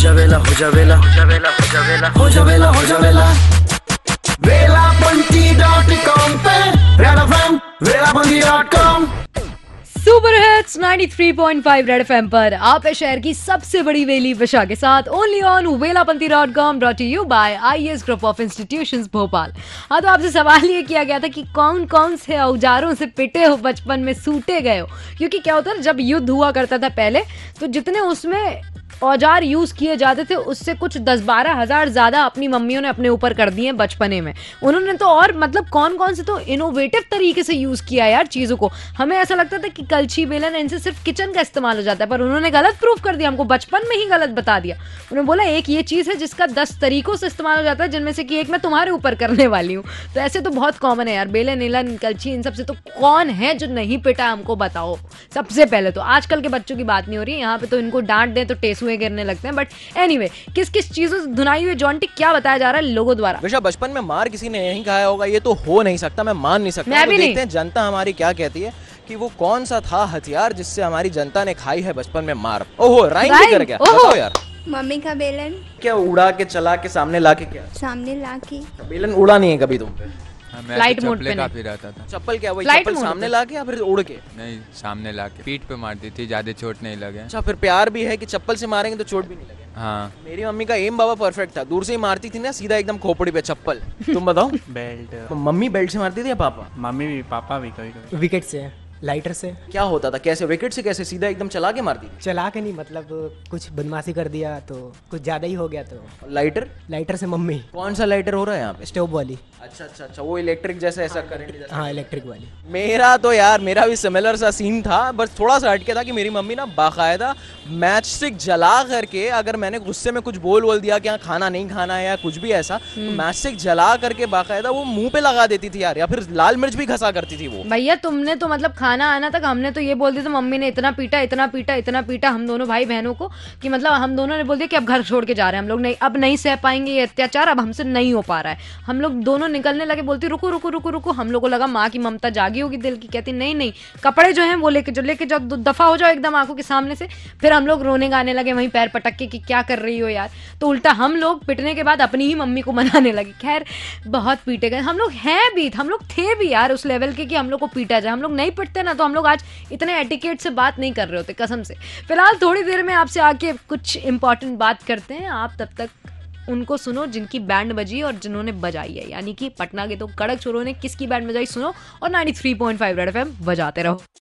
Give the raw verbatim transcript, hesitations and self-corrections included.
जावेला हो जावेला हो जावेला हो जावेला हो जावेला हो जावेला वेलापंती डॉट कॉम पे red FM Velapanti dot com. Super hits ninety three point five red FM पर आप है शहर की सबसे बड़ी वेली विशा के साथ only on Velapanti dot com brought you by IAS group of institutions Bhopal. हाँ, तो आपसे सवाल ये किया गया था कि कौन कौन से औजारों से पिटे हो बचपन में, सूटे गए हो। क्योंकि क्या होता है, जब युद्ध हुआ करता था पहले, तो जितने उसमें औजार यूज किए जाते थे उससे कुछ दस बारह हजार ज्यादा अपनी मम्मियों ने अपने ऊपर कर दिए बचपने में। उन्होंने तो और मतलब कौन कौन से तो इनोवेटिव तरीके से यूज किया यार चीजों को। हमें ऐसा लगता था कि कलछी बेलन इनसे सिर्फ किचन का इस्तेमाल हो जाता है, पर उन्होंने गलत प्रूफ कर दिया, हमको बचपन में ही गलत बता दिया। उन्होंने बोला एक ये चीज है जिसका दस तरीकों से इस्तेमाल हो जाता है, जिनमें से कि एक मैं तुम्हारे ऊपर करने वाली हूँ। तो ऐसे तो बहुत कॉमन है यार, बेलन नीलन कलछी इन सबसे। तो कौन है जो नहीं पिटा, हमको बताओ सबसे पहले। तो आजकल के बच्चों की बात नहीं हो रही यहाँ पे, तो इनको डांट दें तो टेसुए गिरने लगते हैं। बट एनीवे, किस किस चीजों से धुनाई हुई जॉन्टी क्या बताया जा रहा है लोगों द्वारा। विशा, बचपन में मार किसी ने नहीं खाया होगा, ये तो हो नहीं सकता, मैं मान नहीं सकता। मैं भी तो नहीं। देखते हैं जनता हमारी क्या कहती है कि वो कौन सा था हथियार जिससे हमारी जनता ने खाई है बचपन में मार। ओहो, राइम भी कर गया, बताओ यार। मम्मी का बेलन क्या उड़ा के चला के सामने ला के, क्या सामने ला के। बेलन उड़ा नहीं है कभी तुम पे? फ्लाइट मोड पे काफी रहता था। चप्पल क्या वही Flight चप्पल mode सामने पे। ला के या फिर उड़ के? नहीं, सामने लाके पीठ पे मारती थी, ज्यादा चोट नहीं लगे। अच्छा, फिर प्यार भी है कि चप्पल से मारेंगे तो चोट भी नहीं लगे। हाँ, मेरी मम्मी का एम बाबा परफेक्ट था, दूर से ही मारती थी ना, सीधा एकदम खोपड़ी पे चप्पल। तुम बताओ। बेल्ट। मम्मी बेल्ट से मारती थी या पापा? मम्मी भी पापा भी कभी कभी। विकेट से, लाइटर से। क्या होता था, कैसे विकेट से, कैसे सीधा एकदम चला के मारती थी? चला के नहीं, मतलब कुछ बदमाशी कर दिया तो कुछ ज्यादा ही हो गया तो लाइटर? लाइटर से मम्मी। कौन सा लाइटर हो रहा है यहाँ पे? स्टोव वाली। अच्छा अच्छा अच्छा, वो इलेक्ट्रिक जैसा ऐसा करंट जैसा। हाँ, इलेक्ट्रिक वाली। मेरा तो यार मेरा भी सिमिलर सा सीन था, बस थोड़ा सा हटके था कि मेरी मम्मी ना बाकायदा मैच स्टिक जला करके, अगर मैंने गुस्से में कुछ बोल बोल दिया कि हाँ खाना नहीं खाना है या कुछ भी ऐसा, तो मैच स्टिक जला करके बाकायदा वो मुंह पे लगा देती थी यार, या फिर लाल मिर्च भी घसा करती थी वो। भैया तुमने तो मतलब खाना आना तक हमने तो ये बोल दिया था, मम्मी ने इतना पीटा इतना पीटा इतना पीटा हम दोनों भाई बहनों को कि मतलब हम दोनों ने बोल दिया कि अब घर छोड़ के जा रहे हैं हम लोग, नहीं अब नहीं सह पाएंगे ये अत्याचार, अब हमसे नहीं हो पा रहा है। हम लोग दोनों निकलने लगे, बोलती रुको रुको रुको रुको। हम लोग को लगा माँ की ममता जागी होगी दिल की, कहती नहीं नहीं कपड़े जो हैं वो लेके जो लेके जाओ, दफा हो जाओ एकदम आंखों के सामने से। फिर हम लोग रोने गाने लगे वहीं पैर पटक के कि क्या कर रही हो यार। तो उल्टा हम लोग पिटने के बाद अपनी ही मम्मी को मनाने लगे। खैर बहुत पीटे गए हम लोग, हैं भी हम लोग थे भी यार उस लेवल के कि हम लोग को पीटा जाए। हम लोग नहीं पिटते ना तो हम लोग आज इतने एटिकेट से बात नहीं कर रहे होते कसम से। फिलहाल थोड़ी देर में आपसे आके कुछ इंपॉर्टेंट बात करते हैं, आप तब तक उनको सुनो जिनकी बैंड बजी और जिन्होंने बजाई है, यानी कि पटना के तो कड़क चोरों ने किसकी बैंड बजाई सुनो और ninety three point five red FM बजाते रहो।